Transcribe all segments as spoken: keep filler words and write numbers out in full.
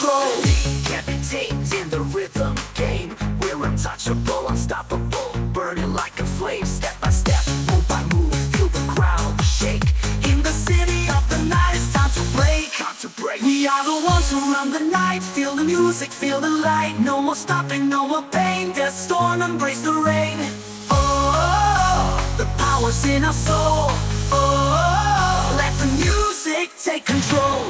control. Can't be tamed in the rhythm game. We're untouchable, unstoppable, burning like a flame. Step by step, move by move, feel the crowd shake. In the city of the night, it's time to break, time to break. We are the ones who run the night. Feel the music, feel the light. No more stopping, no more pain. There's storm, embrace the rain. Oh, the power's in our soul. Oh, let the music take control.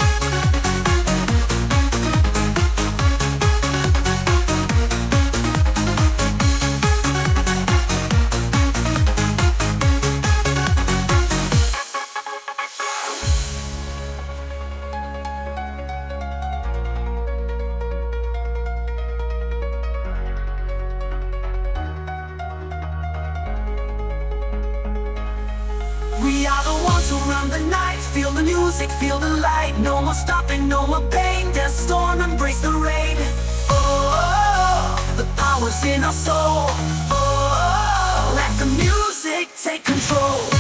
We are the ones who run the night. Feel the music, feel the light. No more stopping, no more pain. There's storm, embrace the rain. Oh, the power's in our soul. Oh, let the music take control.